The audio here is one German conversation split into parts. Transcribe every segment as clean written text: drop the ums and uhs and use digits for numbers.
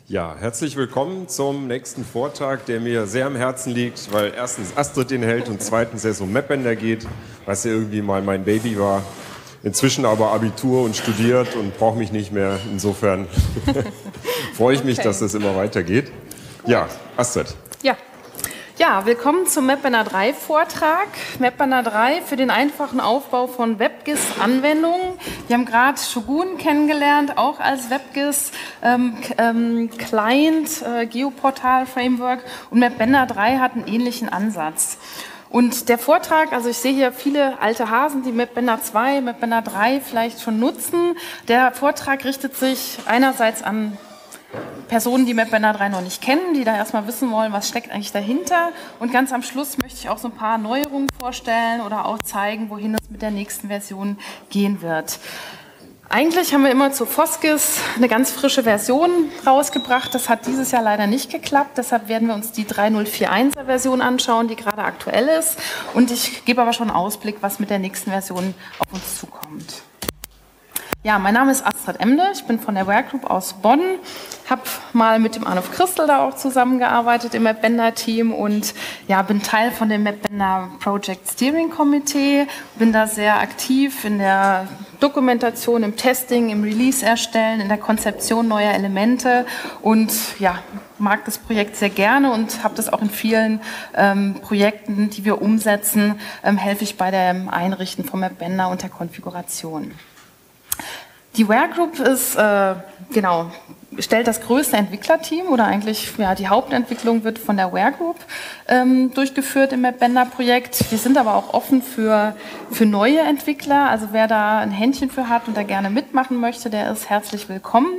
Ja, herzlich willkommen zum nächsten Vortrag, der mir sehr am Herzen liegt, weil erstens Astrid den hält und zweitens es um Mapbender geht, was ja irgendwie mal mein Baby war. Inzwischen aber Abitur und studiert und brauche mich nicht mehr. Insofern freue ich mich, dass das immer weitergeht. Ja, Astrid. Ja, willkommen zum Mapbender 3 Vortrag. Mapbender 3 für den einfachen Aufbau von WebGIS-Anwendungen. Wir haben gerade Shogun kennengelernt, auch als WebGIS Client, Geoportal-Framework. Und Mapbender 3 hat einen ähnlichen Ansatz. Und der Vortrag, also ich sehe hier viele alte Hasen, die Mapbender 2, Mapbender 3 vielleicht schon nutzen. Der Vortrag richtet sich einerseits an Personen, die Mapbender 3 noch nicht kennen, die da erstmal wissen wollen, was steckt eigentlich dahinter. Und ganz am Schluss möchte ich auch so ein paar Neuerungen vorstellen oder auch zeigen, wohin es mit der nächsten Version gehen wird. Eigentlich haben wir immer zu FOSGIS eine ganz frische Version rausgebracht. Das hat dieses Jahr leider nicht geklappt. Deshalb werden wir uns die 3.041er Version anschauen, die gerade aktuell ist. Und ich gebe aber schon einen Ausblick, was mit der nächsten Version auf uns zukommt. Ja, mein Name ist Astrid Emde, ich bin von der Workgroup aus Bonn, habe mal mit dem Arnulf Christel da auch zusammengearbeitet im Mapbender-Team und ja, bin Teil von dem Mapbender Project Steering Committee, bin da sehr aktiv in der Dokumentation, im Testing, im Release erstellen, in der Konzeption neuer Elemente und ja, mag das Projekt sehr gerne und habe das auch in vielen Projekten, die wir umsetzen, helfe ich bei dem Einrichten von Mapbender und der Konfiguration. Die Workgroup ist, stellt das größte Entwicklerteam oder eigentlich die Hauptentwicklung wird von der Workgroup durchgeführt im Mapbender-Projekt. Wir sind aber auch offen für neue Entwickler, also wer da ein Händchen für hat und da gerne mitmachen möchte, der ist herzlich willkommen.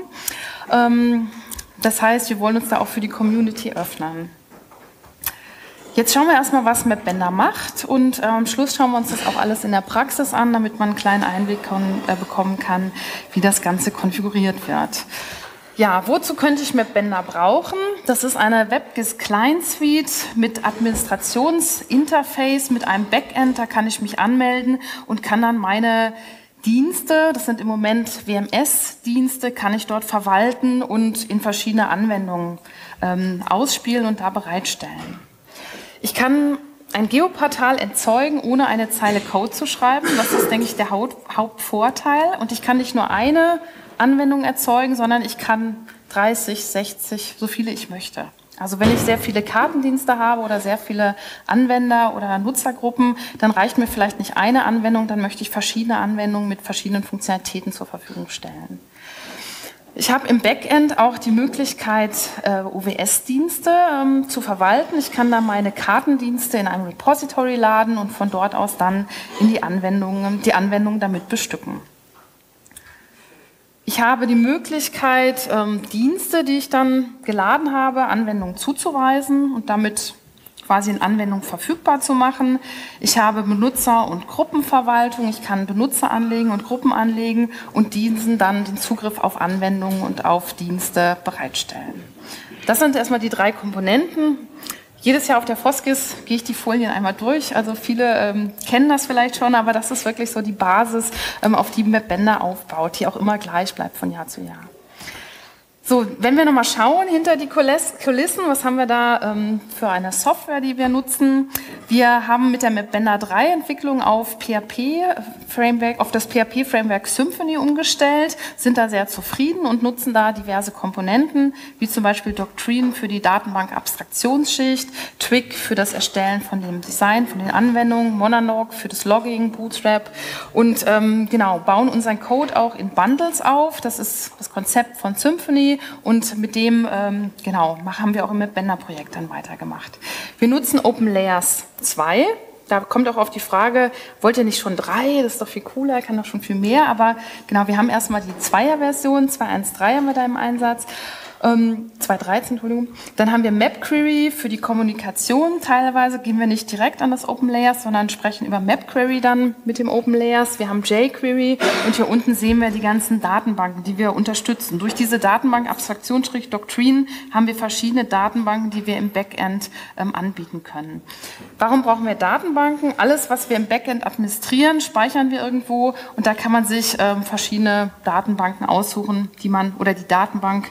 Das heißt, wir wollen uns da auch für die Community öffnen. Jetzt schauen wir erstmal, was Mapbender macht und am Schluss schauen wir uns das auch alles in der Praxis an, damit man einen kleinen Einblick bekommen kann, wie das Ganze konfiguriert wird. Ja, wozu könnte ich Mapbender brauchen? Das ist eine WebGIS Client Suite mit Administrationsinterface, mit einem Backend, da kann ich mich anmelden und kann dann meine Dienste, das sind im Moment WMS-Dienste, kann ich dort verwalten und in verschiedene Anwendungen ausspielen und da bereitstellen. Ich kann ein Geoportal erzeugen, ohne eine Zeile Code zu schreiben. Das ist, denke ich, der Hauptvorteil. Und ich kann nicht nur eine Anwendung erzeugen, sondern ich kann 30, 60, so viele ich möchte. Also wenn ich sehr viele Kartendienste habe oder sehr viele Anwender oder Nutzergruppen, dann reicht mir vielleicht nicht eine Anwendung, dann möchte ich verschiedene Anwendungen mit verschiedenen Funktionalitäten zur Verfügung stellen. Ich habe im Backend auch die Möglichkeit, OWS-Dienste zu verwalten. Ich kann da meine Kartendienste in einem Repository laden und von dort aus dann in die Anwendung damit bestücken. Ich habe die Möglichkeit, Dienste, die ich dann geladen habe, Anwendungen zuzuweisen und damit quasi in Anwendung verfügbar zu machen. Ich habe Benutzer- und Gruppenverwaltung. Ich kann Benutzer anlegen und Gruppen anlegen und diesen dann den Zugriff auf Anwendungen und auf Dienste bereitstellen. Das sind erstmal die drei Komponenten. Jedes Jahr auf der FOSGIS gehe ich die Folien einmal durch. Also viele kennen das vielleicht schon, aber das ist wirklich so die Basis, auf die Mapbender aufbaut, die auch immer gleich bleibt von Jahr zu Jahr. So, wenn wir nochmal schauen hinter die Kulissen, was haben wir da für eine Software, die wir nutzen? Wir haben mit der Mapbender 3 Entwicklung auf das PHP-Framework Symfony umgestellt, sind da sehr zufrieden und nutzen da diverse Komponenten, wie zum Beispiel Doctrine für die Datenbank-Abstraktionsschicht, Twig für das Erstellen von dem Design, von den Anwendungen, Monadnock für das Logging, Bootstrap und bauen unseren Code auch in Bundles auf. Das ist das Konzept von Symfony. Und mit dem haben wir auch im Mapbender-Projekt dann weitergemacht. Wir nutzen OpenLayers 2. Da kommt auch auf die Frage, wollt ihr nicht schon 3? Das ist doch viel cooler, kann doch schon viel mehr. Aber genau, wir haben erstmal die 2er-Version, 2.1.3 haben wir da im Einsatz. 2.13, Entschuldigung. Dann haben wir MapQuery für die Kommunikation. Teilweise gehen wir nicht direkt an das OpenLayers, sondern sprechen über MapQuery dann mit dem OpenLayers. Wir haben jQuery und hier unten sehen wir die ganzen Datenbanken, die wir unterstützen. Durch diese Datenbank-Abstraktionsstrich-Doctrine haben wir verschiedene Datenbanken, die wir im Backend anbieten können. Warum brauchen wir Datenbanken? Alles, was wir im Backend administrieren, speichern wir irgendwo und da kann man sich verschiedene Datenbanken aussuchen, die Datenbank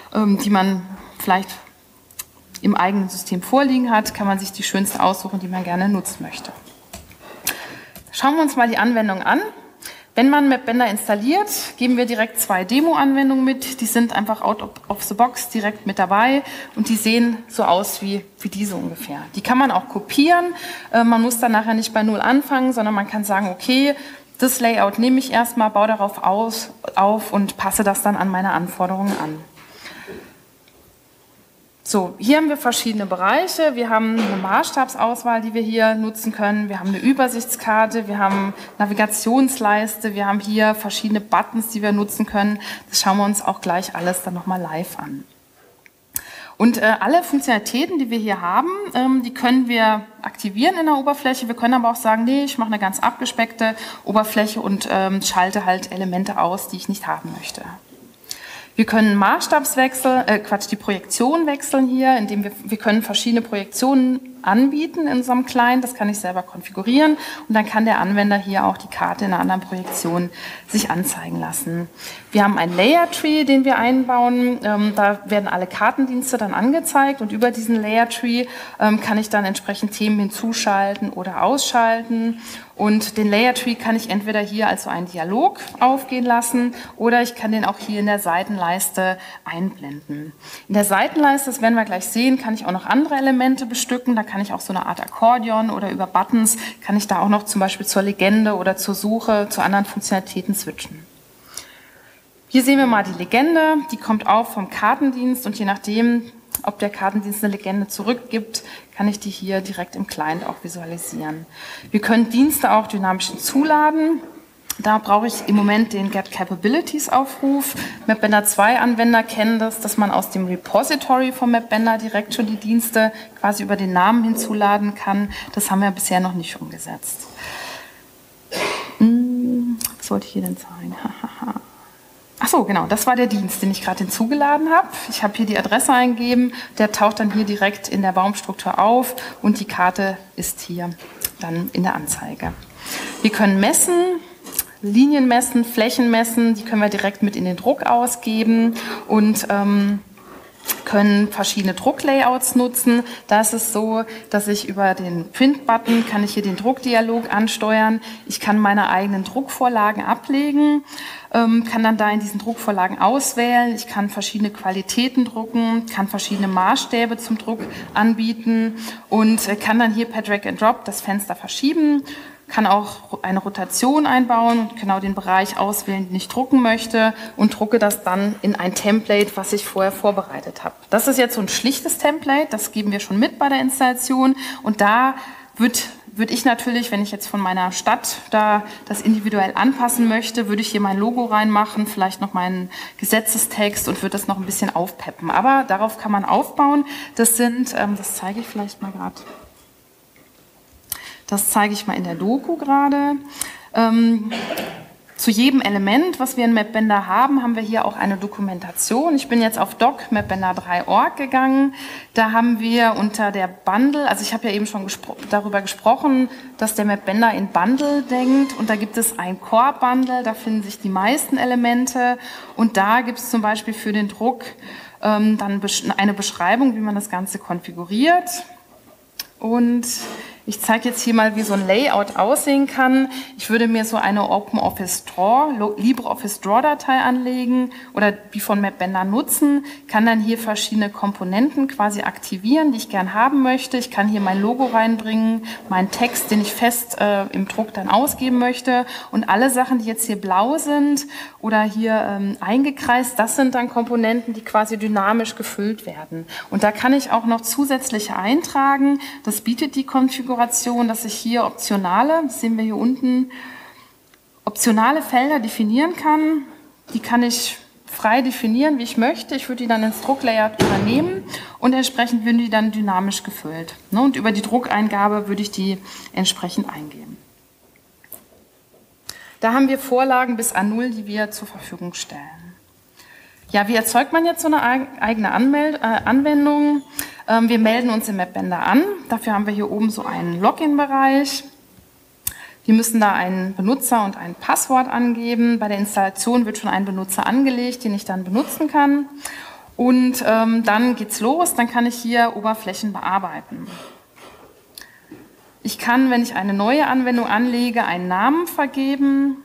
die man vielleicht im eigenen System vorliegen hat, kann man sich die schönste aussuchen, die man gerne nutzen möchte. Schauen wir uns mal die Anwendung an. Wenn man Mapbender installiert, geben wir direkt 2 Demo-Anwendungen mit. Die sind einfach out of the box direkt mit dabei und die sehen so aus wie diese ungefähr. Die kann man auch kopieren. Man muss dann nachher nicht bei Null anfangen, sondern man kann sagen, okay, das Layout nehme ich erstmal, baue darauf auf und passe das dann an meine Anforderungen an. So, hier haben wir verschiedene Bereiche. Wir haben eine Maßstabsauswahl, die wir hier nutzen können. Wir haben eine Übersichtskarte, wir haben Navigationsleiste, wir haben hier verschiedene Buttons, die wir nutzen können. Das schauen wir uns auch gleich alles dann nochmal live an. Und alle Funktionalitäten, die wir hier haben, die können wir aktivieren in der Oberfläche. Wir können aber auch sagen, nee, ich mache eine ganz abgespeckte Oberfläche und schalte halt Elemente aus, die ich nicht haben möchte. Wir können die Projektion wechseln hier, indem wir können verschiedene Projektionen anbieten in unserem Client. Das kann ich selber konfigurieren und dann kann der Anwender hier auch die Karte in einer anderen Projektion sich anzeigen lassen. Wir haben einen Layer Tree, den wir einbauen. Da werden alle Kartendienste dann angezeigt und über diesen Layer Tree kann ich dann entsprechend Themen hinzuschalten oder ausschalten. Und den Layer Tree kann ich entweder hier als so einen Dialog aufgehen lassen oder ich kann den auch hier in der Seitenleiste einblenden. In der Seitenleiste, das werden wir gleich sehen, kann ich auch noch andere Elemente bestücken. Da kann ich auch so eine Art Akkordeon oder über Buttons kann ich da auch noch zum Beispiel zur Legende oder zur Suche zu anderen Funktionalitäten switchen. Hier sehen wir mal die Legende, die kommt auch vom Kartendienst und je nachdem, ob der Kartendienst eine Legende zurückgibt, kann ich die hier direkt im Client auch visualisieren. Wir können Dienste auch dynamisch hinzuladen. Da brauche ich im Moment den Get Capabilities Aufruf. Mapbender 2 Anwender kennen das, dass man aus dem Repository von Mapbender direkt schon die Dienste quasi über den Namen hinzuladen kann. Das haben wir bisher noch nicht umgesetzt. Was sollte ich hier denn sein? Ach so, genau, das war der Dienst, den ich gerade hinzugeladen habe. Ich habe hier die Adresse eingegeben, der taucht dann hier direkt in der Baumstruktur auf und die Karte ist hier dann in der Anzeige. Wir können messen, Linien messen, Flächen messen, die können wir direkt mit in den Druck ausgeben und können verschiedene Drucklayouts nutzen. Da ist es so, dass ich über den Print-Button kann ich hier den Druckdialog ansteuern. Ich kann meine eigenen Druckvorlagen ablegen, kann dann da in diesen Druckvorlagen auswählen. Ich kann verschiedene Qualitäten drucken, kann verschiedene Maßstäbe zum Druck anbieten und kann dann hier per Drag and Drop das Fenster verschieben. Kann auch eine Rotation einbauen und genau den Bereich auswählen, den ich drucken möchte und drucke das dann in ein Template, was ich vorher vorbereitet habe. Das ist jetzt so ein schlichtes Template, das geben wir schon mit bei der Installation und da würde ich natürlich, wenn ich jetzt von meiner Stadt da das individuell anpassen möchte, würde ich hier mein Logo reinmachen, vielleicht noch meinen Gesetzestext und würde das noch ein bisschen aufpeppen. Aber darauf kann man aufbauen. Das zeige ich vielleicht mal gerade. Das zeige ich mal in der Doku gerade. Zu jedem Element, was wir in Mapbender haben, haben wir hier auch eine Dokumentation. Ich bin jetzt auf doc.mapbender3.org gegangen. Da haben wir unter der Bundle, also ich habe ja eben schon darüber gesprochen, dass der Mapbender in Bundle denkt. Und da gibt es ein Core-Bundle, da finden sich die meisten Elemente. Und da gibt es zum Beispiel für den Druck dann eine Beschreibung, wie man das Ganze konfiguriert. Und ich zeige jetzt hier mal, wie so ein Layout aussehen kann. Ich würde mir so eine OpenOffice Draw, LibreOffice Draw-Datei anlegen oder die von Mapbender nutzen, kann dann hier verschiedene Komponenten quasi aktivieren, die ich gern haben möchte. Ich kann hier mein Logo reinbringen, meinen Text, den ich fest im Druck dann ausgeben möchte. Und alle Sachen, die jetzt hier blau sind oder hier eingekreist, das sind dann Komponenten, die quasi dynamisch gefüllt werden. Und da kann ich auch noch zusätzliche eintragen. Das bietet die Konfiguration, dass ich hier optionale, das sehen wir hier unten, optionale Felder definieren kann. Die kann ich frei definieren, wie ich möchte. Ich würde die dann ins Drucklayout übernehmen und entsprechend würden die dann dynamisch gefüllt. Und über die Druckeingabe würde ich die entsprechend eingeben. Da haben wir Vorlagen bis A0, die wir zur Verfügung stellen. Ja, wie erzeugt man jetzt so eine eigene Anwendung? Wir melden uns im Mapbender an. Dafür haben wir hier oben so einen Login-Bereich. Wir müssen da einen Benutzer und ein Passwort angeben. Bei der Installation wird schon ein Benutzer angelegt, den ich dann benutzen kann. Und dann geht's los, dann kann ich hier Oberflächen bearbeiten. Ich kann, wenn ich eine neue Anwendung anlege, einen Namen vergeben.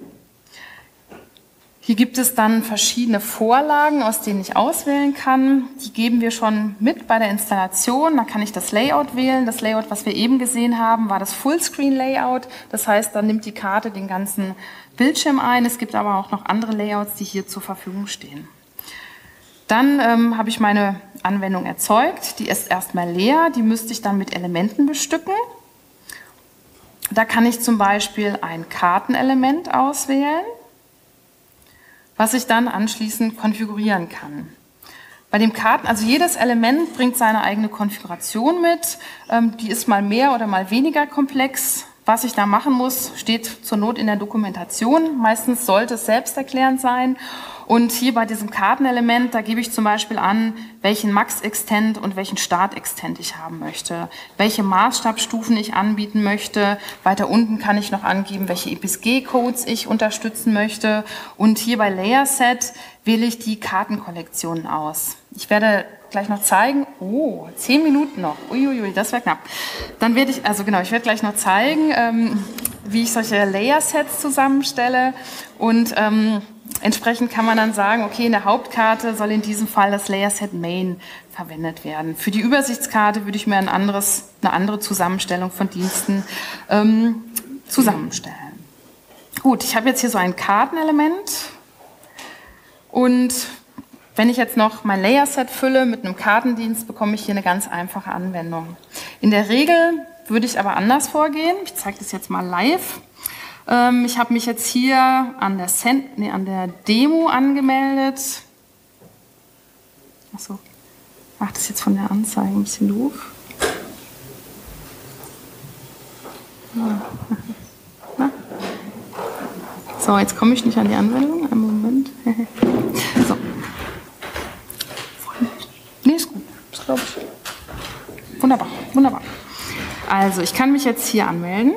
Hier gibt es dann verschiedene Vorlagen, aus denen ich auswählen kann. Die geben wir schon mit bei der Installation. Da kann ich das Layout wählen. Das Layout, was wir eben gesehen haben, war das Fullscreen-Layout. Das heißt, dann nimmt die Karte den ganzen Bildschirm ein. Es gibt aber auch noch andere Layouts, die hier zur Verfügung stehen. Dann habe ich meine Anwendung erzeugt. Die ist erstmal leer. Die müsste ich dann mit Elementen bestücken. Da kann ich zum Beispiel ein Kartenelement auswählen, was ich dann anschließend konfigurieren kann. Bei dem also jedes Element bringt seine eigene Konfiguration mit. Die ist mal mehr oder mal weniger komplex. Was ich da machen muss, steht zur Not in der Dokumentation. Meistens sollte es selbsterklärend sein. Und hier bei diesem Kartenelement, da gebe ich zum Beispiel an, welchen Max-Extent und welchen Start-Extent ich haben möchte, welche Maßstabsstufen ich anbieten möchte. Weiter unten kann ich noch angeben, welche EPSG-Codes ich unterstützen möchte. Und hier bei Layer Set wähle ich die Kartenkollektionen aus. Ich werde gleich noch zeigen, 10 Minuten noch, uiuiui, das wäre knapp. Dann werde ich werde gleich noch zeigen, wie ich solche Layer-Sets zusammenstelle und entsprechend kann man dann sagen, okay, in der Hauptkarte soll in diesem Fall das Layer-Set Main verwendet werden. Für die Übersichtskarte würde ich mir eine andere Zusammenstellung von Diensten zusammenstellen. Gut, ich habe jetzt hier so ein Kartenelement und wenn ich jetzt noch mein Layer-Set fülle mit einem Kartendienst, bekomme ich hier eine ganz einfache Anwendung. In der Regel würde ich aber anders vorgehen. Ich zeige das jetzt mal live. Ich habe mich jetzt hier an der Demo angemeldet. Achso, das ist jetzt von der Anzeige ein bisschen doof. So, jetzt komme ich nicht an die Anwendung. Einen Moment. So. Nee, ist gut. Das glaube ich. Wunderbar, wunderbar. Also, ich kann mich jetzt hier anmelden.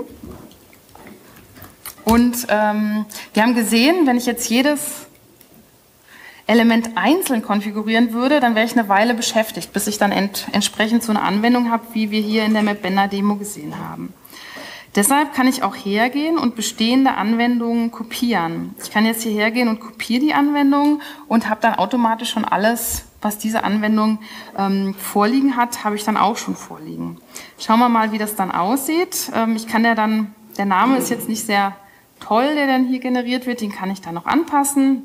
Und wir haben gesehen, wenn ich jetzt jedes Element einzeln konfigurieren würde, dann wäre ich eine Weile beschäftigt, bis ich dann entsprechend so eine Anwendung habe, wie wir hier in der MapBender-Demo gesehen haben. Deshalb kann ich auch hergehen und bestehende Anwendungen kopieren. Ich kann jetzt hier hergehen und kopiere die Anwendung und habe dann automatisch schon alles, was diese Anwendung vorliegen hat, habe ich dann auch schon vorliegen. Schauen wir mal, wie das dann aussieht. Ich kann der Name ist jetzt nicht sehr toll, der dann hier generiert wird, den kann ich dann noch anpassen.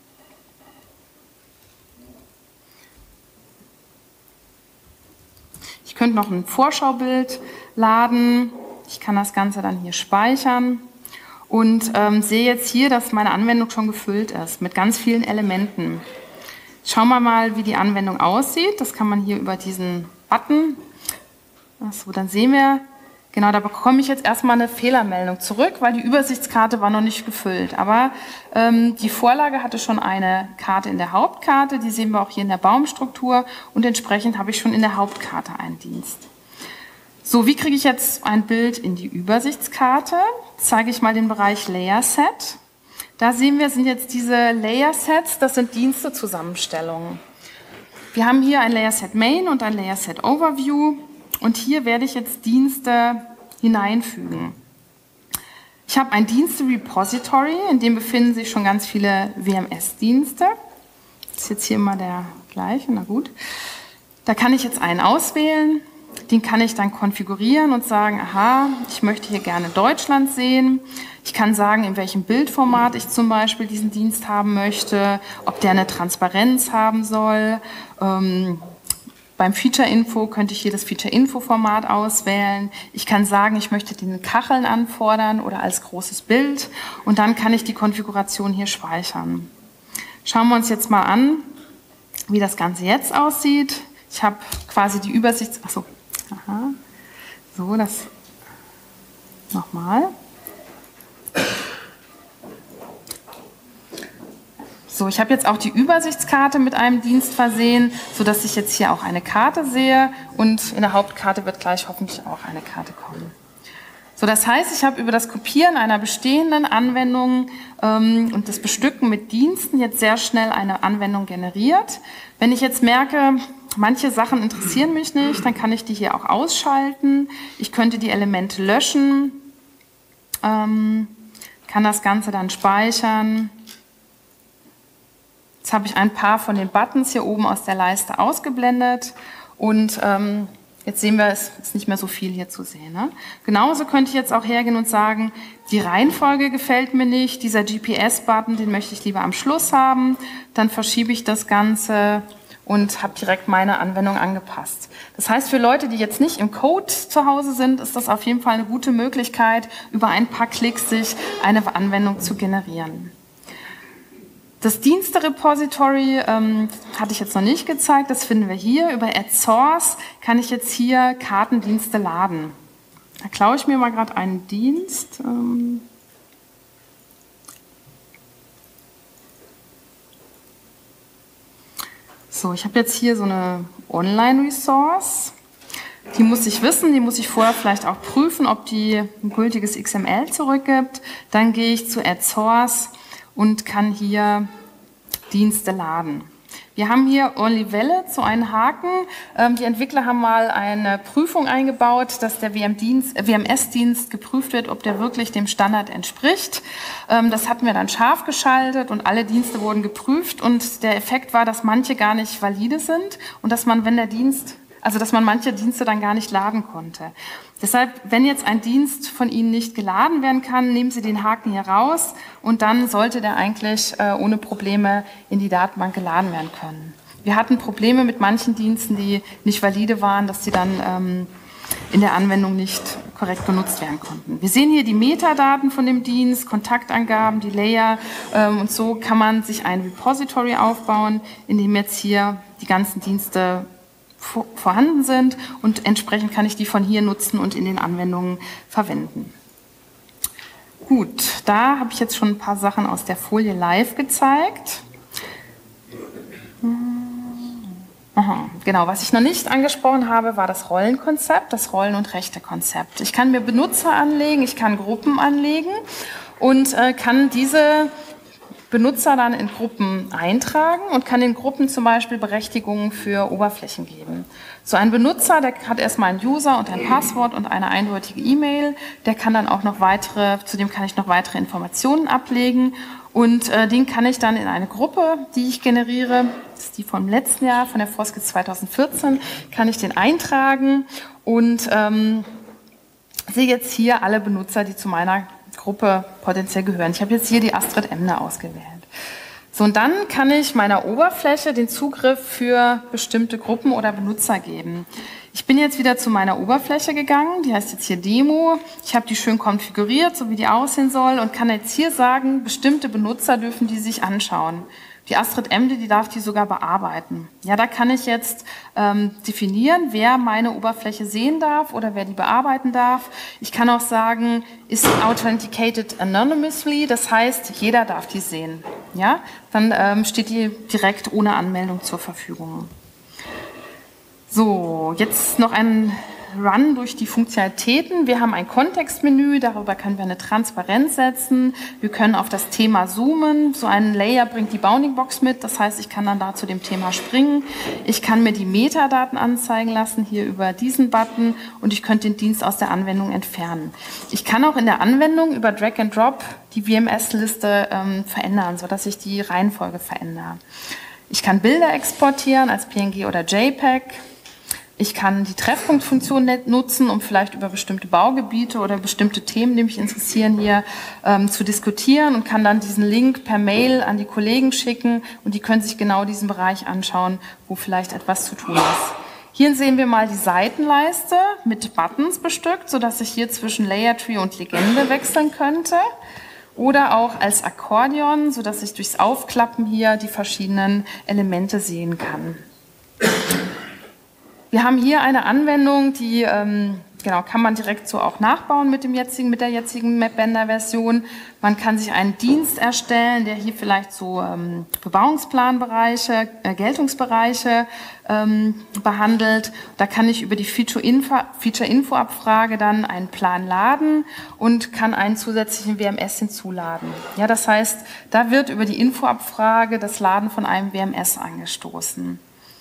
Ich könnte noch ein Vorschaubild laden. Ich kann das Ganze dann hier speichern und sehe jetzt hier, dass meine Anwendung schon gefüllt ist mit ganz vielen Elementen. Schauen wir mal, wie die Anwendung aussieht. Das kann man hier über diesen Button. Achso, dann sehen wir, genau, da bekomme ich jetzt erstmal eine Fehlermeldung zurück, weil die Übersichtskarte war noch nicht gefüllt. Aber die Vorlage hatte schon eine Karte in der Hauptkarte, die sehen wir auch hier in der Baumstruktur und entsprechend habe ich schon in der Hauptkarte einen Dienst. So, wie kriege ich jetzt ein Bild in die Übersichtskarte? Zeige ich mal den Bereich Layer Set. Da sehen wir, sind jetzt diese Layer Sets, das sind Dienstezusammenstellungen. Wir haben hier ein Layer Set Main und ein Layer Set Overview. Und hier werde ich jetzt Dienste hineinfügen. Ich habe ein Dienste-Repository, in dem befinden sich schon ganz viele WMS-Dienste. Das ist jetzt hier immer der gleiche, na gut. Da kann ich jetzt einen auswählen, den kann ich dann konfigurieren und sagen, aha, ich möchte hier gerne Deutschland sehen. Ich kann sagen, in welchem Bildformat ich zum Beispiel diesen Dienst haben möchte, ob der eine Transparenz haben soll. Beim Feature-Info könnte ich hier das Feature-Info-Format auswählen. Ich kann sagen, ich möchte den Kacheln anfordern oder als großes Bild. Und dann kann ich die Konfiguration hier speichern. Schauen wir uns jetzt mal an, wie das Ganze jetzt aussieht. Ich habe quasi die Übersicht... Achso, aha. So, das... Nochmal. So, ich habe jetzt auch die Übersichtskarte mit einem Dienst versehen, sodass ich jetzt hier auch eine Karte sehe und in der Hauptkarte wird gleich hoffentlich auch eine Karte kommen. So, das heißt, ich habe über das Kopieren einer bestehenden Anwendung und das Bestücken mit Diensten jetzt sehr schnell eine Anwendung generiert. Wenn ich jetzt merke, manche Sachen interessieren mich nicht, dann kann ich die hier auch ausschalten. Ich könnte die Elemente löschen, kann das Ganze dann speichern. Jetzt habe ich ein paar von den Buttons hier oben aus der Leiste ausgeblendet und jetzt sehen wir, es ist nicht mehr so viel hier zu sehen. Ne? Genauso könnte ich jetzt auch hergehen und sagen, die Reihenfolge gefällt mir nicht, dieser GPS-Button, den möchte ich lieber am Schluss haben. Dann verschiebe ich das Ganze und habe direkt meine Anwendung angepasst. Das heißt, für Leute, die jetzt nicht im Code zu Hause sind, ist das auf jeden Fall eine gute Möglichkeit, über ein paar Klicks sich eine Anwendung zu generieren. Das Dienste-Repository hatte ich jetzt noch nicht gezeigt, das finden wir hier. Über AddSource kann ich jetzt hier Kartendienste laden. Da klaue ich mir mal gerade einen Dienst. So, ich habe jetzt hier so eine Online-Resource. Die muss ich wissen, die muss ich vorher vielleicht auch prüfen, ob die ein gültiges XML zurückgibt. Dann gehe ich zu AddSource und kann hier Dienste laden. Wir haben hier Only Valid, so einen Haken. Die Entwickler haben mal eine Prüfung eingebaut, dass der WMS-Dienst geprüft wird, ob der wirklich dem Standard entspricht. Das hatten wir dann scharf geschaltet und alle Dienste wurden geprüft und der Effekt war, dass manche gar nicht valide sind und dass man, dass man manche Dienste dann gar nicht laden konnte. Deshalb, wenn jetzt ein Dienst von Ihnen nicht geladen werden kann, nehmen Sie den Haken hier raus und dann sollte der eigentlich ohne Probleme in die Datenbank geladen werden können. Wir hatten Probleme mit manchen Diensten, die nicht valide waren, dass sie dann in der Anwendung nicht korrekt genutzt werden konnten. Wir sehen hier die Metadaten von dem Dienst, Kontaktangaben, die Layer und so kann man sich ein Repository aufbauen, in dem jetzt hier die ganzen Dienste vorhanden sind und entsprechend kann ich die von hier nutzen und in den Anwendungen verwenden. Gut, da habe ich jetzt schon ein paar Sachen aus der Folie live gezeigt. Aha, genau, was ich noch nicht angesprochen habe, war das Rollenkonzept, das Rollen- und Rechtekonzept. Ich kann mir Benutzer anlegen, ich kann Gruppen anlegen und kann diese Benutzer dann in Gruppen eintragen und kann den Gruppen zum Beispiel Berechtigungen für Oberflächen geben. So ein Benutzer, der hat erstmal einen User und ein Passwort und eine eindeutige E-Mail, der kann dann auch noch zudem kann ich noch weitere Informationen ablegen und den kann ich dann in eine Gruppe, die ich generiere, das ist die vom letzten Jahr, von der FOSGIS 2014, kann ich den eintragen und sehe jetzt hier alle Benutzer, die zu meiner Gruppe potenziell gehören. Ich habe jetzt hier die Astrid Emner ausgewählt. So, und dann kann ich meiner Oberfläche den Zugriff für bestimmte Gruppen oder Benutzer geben. Ich bin jetzt wieder zu meiner Oberfläche gegangen, die heißt jetzt hier Demo. Ich habe die schön konfiguriert, so wie die aussehen soll und kann jetzt hier sagen, bestimmte Benutzer dürfen die sich anschauen. Die Astrid Emde, die darf die sogar bearbeiten. Ja, da kann ich jetzt definieren, wer meine Oberfläche sehen darf oder wer die bearbeiten darf. Ich kann auch sagen, ist authenticated anonymously, das heißt, jeder darf die sehen. Ja, dann steht die direkt ohne Anmeldung zur Verfügung. So, jetzt noch ein Run durch die Funktionalitäten. Wir haben ein Kontextmenü, darüber können wir eine Transparenz setzen. Wir können auf das Thema zoomen. So ein Layer bringt die Bounding Box mit, das heißt, ich kann dann da zu dem Thema springen. Ich kann mir die Metadaten anzeigen lassen, hier über diesen Button und ich könnte den Dienst aus der Anwendung entfernen. Ich kann auch in der Anwendung über Drag and Drop die WMS-Liste verändern, sodass ich die Reihenfolge verändere. Ich kann Bilder exportieren als PNG oder JPEG. Ich kann die Treffpunktfunktion nutzen, um vielleicht über bestimmte Baugebiete oder bestimmte Themen, die mich interessieren, hier zu diskutieren und kann dann diesen Link per Mail an die Kollegen schicken und die können sich genau diesen Bereich anschauen, wo vielleicht etwas zu tun ist. Hier sehen wir mal die Seitenleiste mit Buttons bestückt, sodass ich hier zwischen Layer Tree und Legende wechseln könnte. Oder auch als Akkordeon, sodass ich durchs Aufklappen hier die verschiedenen Elemente sehen kann. Wir haben hier eine Anwendung, die Genau, kann man direkt so auch nachbauen mit der jetzigen Mapbender-Version. Man kann sich einen Dienst erstellen, der hier vielleicht so Bebauungsplanbereiche, Geltungsbereiche behandelt. Da kann ich über die Feature-Info-Abfrage dann einen Plan laden und kann einen zusätzlichen WMS hinzuladen. Ja, das heißt, da wird über die Infoabfrage das Laden von einem WMS angestoßen.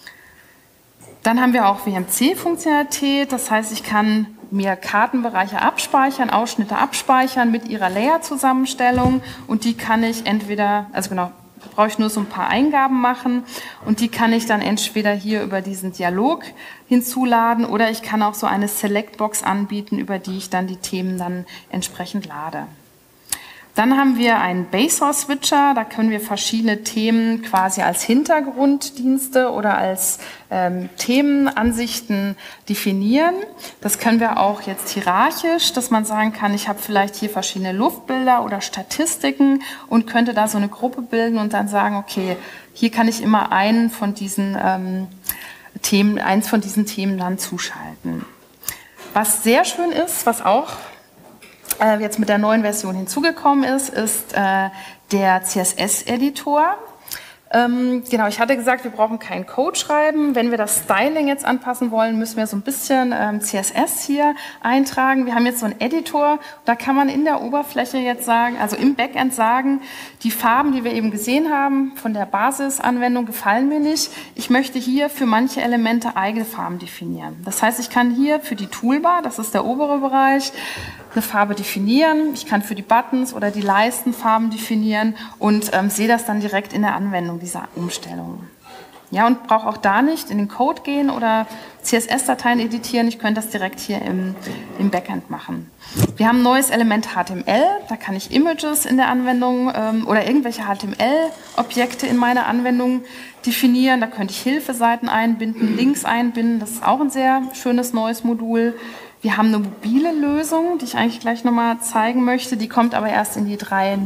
Dann haben wir auch WMC-Funktionalität, das heißt, ich kann mir Kartenbereiche abspeichern, Ausschnitte abspeichern mit ihrer Layer-Zusammenstellung und die kann ich entweder, also genau, da brauche ich nur so ein paar Eingaben machen und die kann ich dann entweder hier über diesen Dialog hinzuladen oder ich kann auch so eine Select-Box anbieten, über die ich dann die Themen dann entsprechend lade. Dann haben wir einen Base-Source-Switcher, da können wir verschiedene Themen quasi als Hintergrunddienste oder als Themenansichten definieren. Das können wir auch jetzt hierarchisch, dass man sagen kann, ich habe vielleicht hier verschiedene Luftbilder oder Statistiken und könnte da so eine Gruppe bilden und dann sagen, okay, hier kann ich immer eins von diesen Themen dann zuschalten. Was sehr schön ist, was auch jetzt mit der neuen Version hinzugekommen ist der CSS-Editor. Genau, ich hatte gesagt, wir brauchen keinen Code schreiben. Wenn wir das Styling jetzt anpassen wollen, müssen wir so ein bisschen CSS hier eintragen. Wir haben jetzt so einen Editor, da kann man in der Oberfläche jetzt sagen, also im Backend sagen, die Farben, die wir eben gesehen haben von der Basisanwendung, gefallen mir nicht. Ich möchte hier für manche Elemente eigene Farben definieren. Das heißt, ich kann hier für die Toolbar, das ist der obere Bereich, eine Farbe definieren. Ich kann für die Buttons oder die Leisten Farben definieren und sehe das dann direkt in der Anwendung dieser Umstellung. Ja, und brauche auch da nicht in den Code gehen oder CSS-Dateien editieren. Ich könnte das direkt hier im Backend machen. Wir haben ein neues Element HTML. Da kann ich Images in der Anwendung oder irgendwelche HTML-Objekte in meiner Anwendung definieren. Da könnte ich Hilfeseiten einbinden, Links einbinden. Das ist auch ein sehr schönes neues Modul. Wir haben eine mobile Lösung, die ich eigentlich gleich nochmal zeigen möchte. Die kommt aber erst in die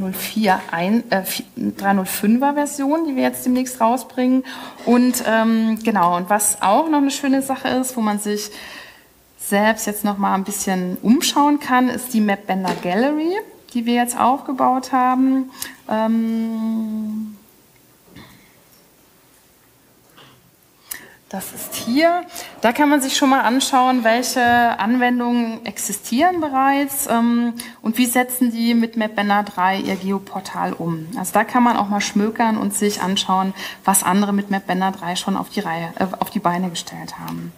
3.05er Version, die wir jetzt demnächst rausbringen. Und genau, und was auch noch eine schöne Sache ist, wo man sich selbst jetzt nochmal ein bisschen umschauen kann, ist die Mapbender Gallery, die wir jetzt aufgebaut haben. Das ist hier. Da kann man sich schon mal anschauen, welche Anwendungen existieren bereits und wie setzen die mit Mapbender 3 ihr Geoportal um. Also da kann man auch mal schmökern und sich anschauen, was andere mit Mapbender 3 schon auf die Beine gestellt haben.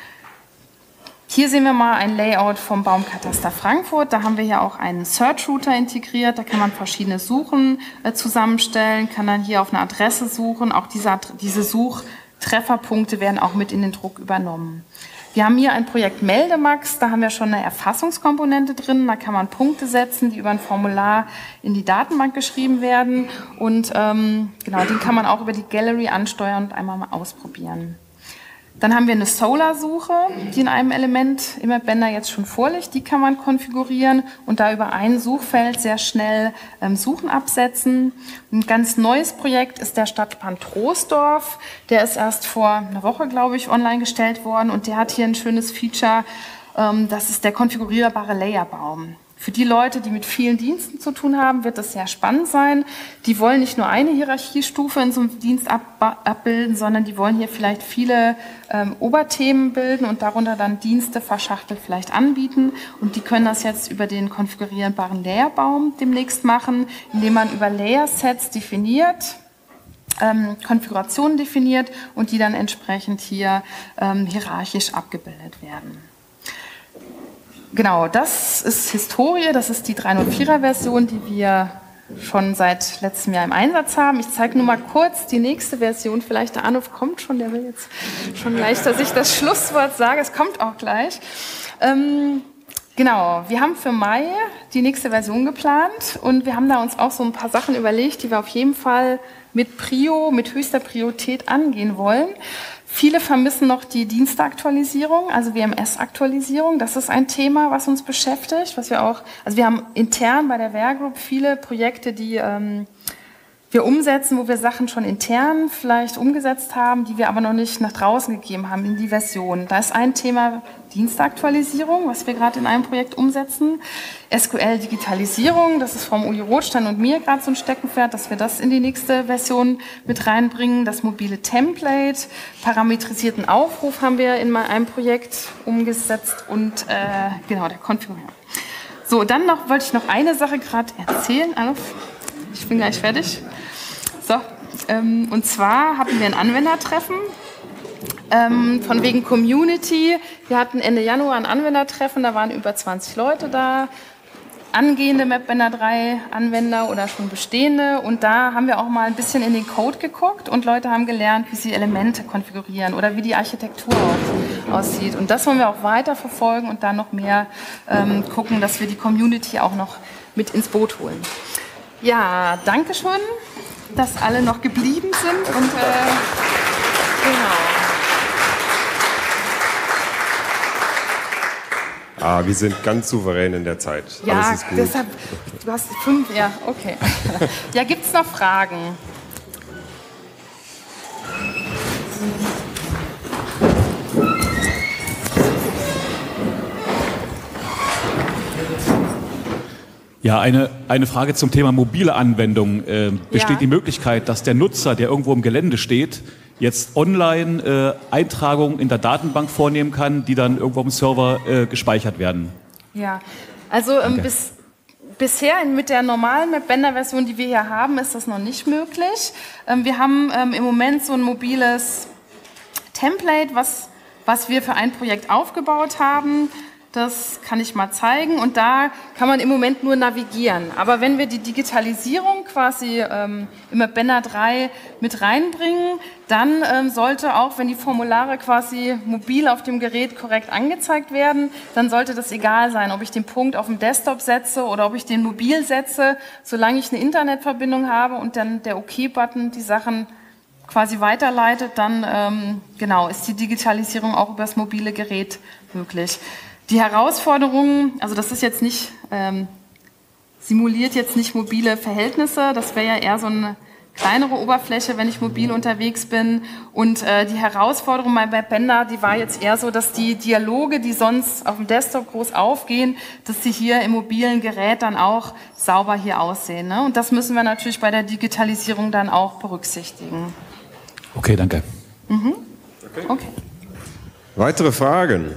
Hier sehen wir mal ein Layout vom Baumkataster Frankfurt. Da haben wir ja auch einen Search-Router integriert. Da kann man verschiedene Suchen zusammenstellen, kann dann hier auf eine Adresse suchen. Auch diese Trefferpunkte werden auch mit in den Druck übernommen. Wir haben hier ein Projekt Meldemax, da haben wir schon eine Erfassungskomponente drin, da kann man Punkte setzen, die über ein Formular in die Datenbank geschrieben werden und genau, den kann man auch über die Gallery ansteuern und einmal mal ausprobieren. Dann haben wir eine Solar-Suche, die in einem Element im Mapbender jetzt schon vorliegt. Die kann man konfigurieren und da über ein Suchfeld sehr schnell Suchen absetzen. Ein ganz neues Projekt ist der Stadtplan Troisdorf. Der ist erst vor einer Woche, glaube ich, online gestellt worden und der hat hier ein schönes Feature. Das ist der konfigurierbare Layerbaum. Für die Leute, die mit vielen Diensten zu tun haben, wird das sehr spannend sein. Die wollen nicht nur eine Hierarchiestufe in so einem Dienst abbilden, sondern die wollen hier vielleicht viele Oberthemen bilden und darunter dann Dienste verschachtelt vielleicht anbieten. Und die können das jetzt über den konfigurierbaren Layerbaum demnächst machen, indem man über Layer-Sets definiert, Konfigurationen definiert und die dann entsprechend hier hierarchisch abgebildet werden. Genau, das ist Historie, das ist die 3.04er Version, die wir schon seit letztem Jahr im Einsatz haben. Ich zeige nur mal kurz die nächste Version, vielleicht der Arnulf kommt schon, der will jetzt schon gleich, dass ich das Schlusswort sage, es kommt auch gleich. Genau, wir haben für Mai die nächste Version geplant und wir haben da uns auch so ein paar Sachen überlegt, die wir auf jeden Fall mit höchster Priorität angehen wollen. Viele vermissen noch die Diensteaktualisierung, also WMS-Aktualisierung. Das ist ein Thema, was uns beschäftigt, was wir auch, also wir haben intern bei der Wehr Group viele Projekte, die wir umsetzen, wo wir Sachen schon intern vielleicht umgesetzt haben, die wir aber noch nicht nach draußen gegeben haben in die Version. Da ist ein Thema Dienstaktualisierung, was wir gerade in einem Projekt umsetzen. SQL-Digitalisierung, das ist vom Uli Rothstein und mir gerade so ein Steckenpferd, dass wir das in die nächste Version mit reinbringen. Das mobile Template, parametrisierten Aufruf haben wir in einem Projekt umgesetzt und genau, der Konfigurator. So, dann wollte ich noch eine Sache gerade erzählen. Ich bin gleich fertig. So, und zwar hatten wir ein Anwendertreffen von wegen Community. Wir hatten Ende Januar ein Anwendertreffen, da waren über 20 Leute da, angehende MapBender 3 Anwender oder schon bestehende. Und da haben wir auch mal ein bisschen in den Code geguckt und Leute haben gelernt, wie sie Elemente konfigurieren oder wie die Architektur aussieht. Und das wollen wir auch weiter verfolgen und dann noch mehr gucken, dass wir die Community auch noch mit ins Boot holen. Ja, danke schön, dass alle noch geblieben sind und genau. Wir sind ganz souverän in der Zeit. Ja, alles ist gut. Deshalb, du hast 5, ja, okay. Ja, gibt es noch Fragen? Ja, eine Frage zum Thema mobile Anwendung. Besteht die Möglichkeit, dass der Nutzer, der irgendwo im Gelände steht, jetzt online Eintragungen in der Datenbank vornehmen kann, die dann irgendwo am Server gespeichert werden? Ja, also bisher mit der normalen MapBender-Version, die wir hier haben, ist das noch nicht möglich. Wir haben im Moment so ein mobiles Template, was wir für ein Projekt aufgebaut haben. Das kann ich mal zeigen und da kann man im Moment nur navigieren. Aber wenn wir die Digitalisierung quasi im MapBender 3 mit reinbringen, dann sollte auch, wenn die Formulare quasi mobil auf dem Gerät korrekt angezeigt werden, dann sollte das egal sein, ob ich den Punkt auf dem Desktop setze oder ob ich den mobil setze, solange ich eine Internetverbindung habe und dann der OK-Button die Sachen quasi weiterleitet, dann genau ist die Digitalisierung auch über das mobile Gerät möglich. Die Herausforderungen, also das ist jetzt nicht, simuliert jetzt nicht mobile Verhältnisse, das wäre ja eher so eine kleinere Oberfläche, wenn ich mobil unterwegs bin. Und die Herausforderung bei MapBender, die war jetzt eher so, dass die Dialoge, die sonst auf dem Desktop groß aufgehen, dass sie hier im mobilen Gerät dann auch sauber hier aussehen. Ne? Und das müssen wir natürlich bei der Digitalisierung dann auch berücksichtigen. Okay, danke. Mhm. Okay. Weitere Fragen?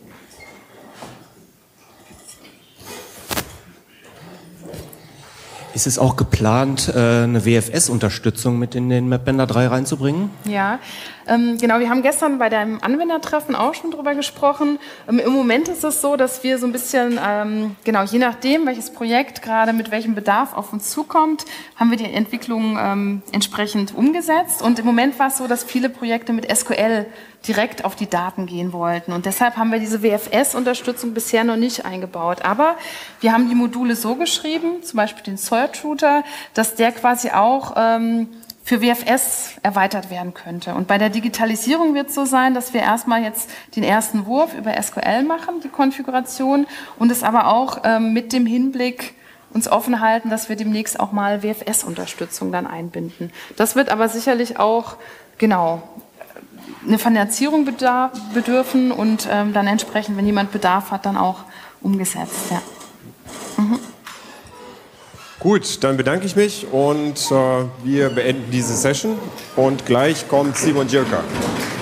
Ist es auch geplant, eine WFS-Unterstützung mit in den MapBender 3 reinzubringen? Ja, genau. Wir haben gestern bei dem Anwendertreffen auch schon drüber gesprochen. Im Moment ist es so, dass wir so ein bisschen, genau, je nachdem, welches Projekt gerade mit welchem Bedarf auf uns zukommt, haben wir die Entwicklung entsprechend umgesetzt. Und im Moment war es so, dass viele Projekte mit SQL direkt auf die Daten gehen wollten. Und deshalb haben wir diese WFS-Unterstützung bisher noch nicht eingebaut. Aber wir haben die Module so geschrieben, zum Beispiel den Search-Router, dass der quasi auch für WFS erweitert werden könnte. Und bei der Digitalisierung wird es so sein, dass wir erstmal jetzt den ersten Wurf über SQL machen, die Konfiguration, und es aber auch mit dem Hinblick uns offen halten, dass wir demnächst auch mal WFS-Unterstützung dann einbinden. Das wird aber sicherlich auch, genau, eine Finanzierung bedürfen und dann entsprechend, wenn jemand Bedarf hat, dann auch umgesetzt. Ja. Mhm. Gut, dann bedanke ich mich und wir beenden diese Session und gleich kommt Simon Jirka.